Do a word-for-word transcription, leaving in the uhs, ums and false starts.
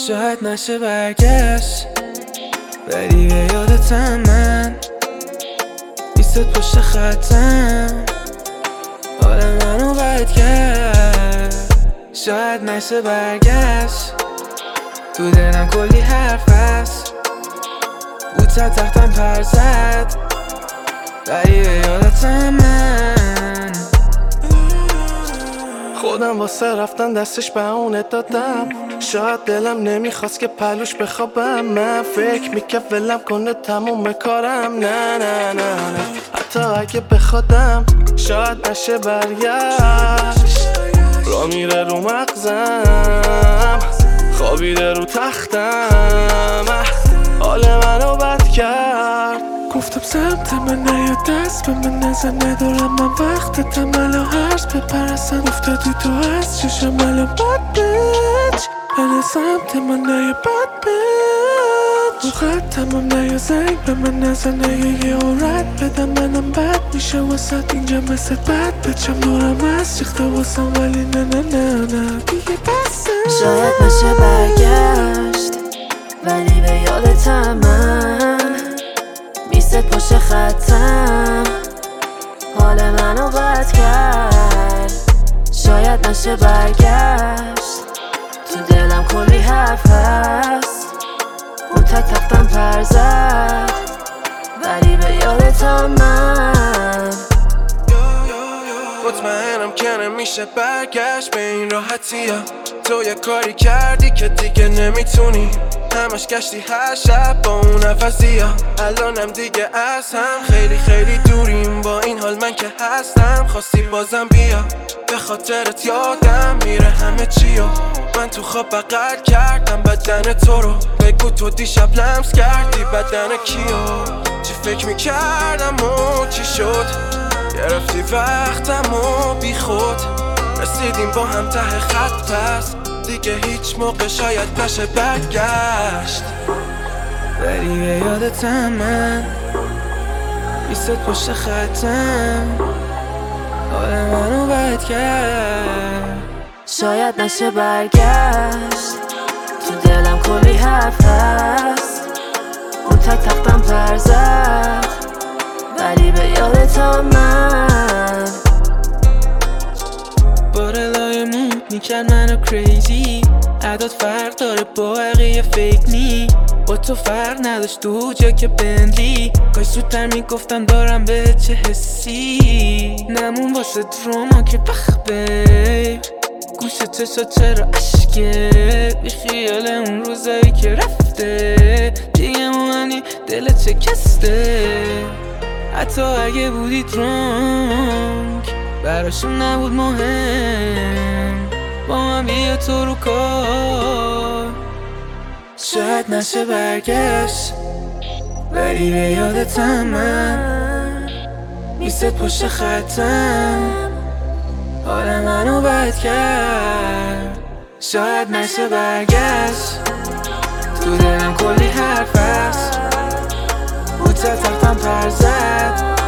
شاید نشه برگشت، ولی به یادتم من بیست پشت خطم، حال منو بد کرد. شاید نشه برگشت، تو دلم کلی حرف هست، بود تا تختم پر زد، ولی به یادتم من. خودم واسه رفتن دستش به اونه دادم، شاید دلم نمیخواست که پلوش بخوابم. من فکر میکرد ولم کنه تموم کارم، نه نه نه نه، حتی اگه بخوادم شاید نشه برگشت. را میره رو مغزم، خوابیده رو تختم، حال منو بد کرد. گفتم سمت من نیا، دست به من نزن، ندارم من وقتتم الان هرز بپرسن. افتادی تو از چشم الان بد بچ، من سمت من نیا بد بچ. رو خطم هم نیا، زنگ به من نزن، نیا یه رد بدم، منم بد میشه واسد اینجا مثل بد بچم. دورم از ریخته واسم ولی نه نه نه نه دیگه بسه. شاید نشه برگشت، ولی به یادتم من بیست پشت خطم، حال منو بد کرد. شاید نشه برگشت، تو دلم کلی حرف هست، بود تا تختم پر زد، ولی به یادتم من. مطمئنم که نمیشه برگشت به این راحتی ها. تو یه کاری کردی که دیگه نمیتونی، همش گشتی هر شب با اون نفسی ها. الانم دیگه از هم خیلی خیلی دوریم، با این حال من که هستم خواستی بازم بیا. به خاطرت یادم میره همه چی ها. من تو خواب بغل کردم بدن تو رو، بگو تو دیشب لمس کردی بدن کیو. چی فکر میکردم و چی شد، گرفتی وقتم و بی خود. رسیدیم با هم ته خط، پس دیگه هیچ موقع شاید نشه برگشت، ولی به یادتم من بیست پشت خطم، حال منو بد کرد. شاید نشه برگشت، تو دلم کلی حرف هست، بود تا تختم پر زد، ولی به یادتم من. بارلای مود میکرد منو کریزی، عدد فرق داره با بقیه فیک نی. با تو فرق نداشت تو جا که بندلی، کاش زودتر میگفتم دارم به چه حسی. نمون واسه دراما که بخ بیب، گوش چشا چرا عشقه، بی خیال اون روزایی که رفته، دیگه مهمی دلت شکسته. حتی اگه بودی درانک براشون نبود مهم، با من بیا تو رو کار. شاید نشه برگشت، ولی به یادتم من بیست پشت خطم، حال منو بد کرد. شاید نشه برگشت، تو دلم کلی حرف هست، بود تا تختم پر زد،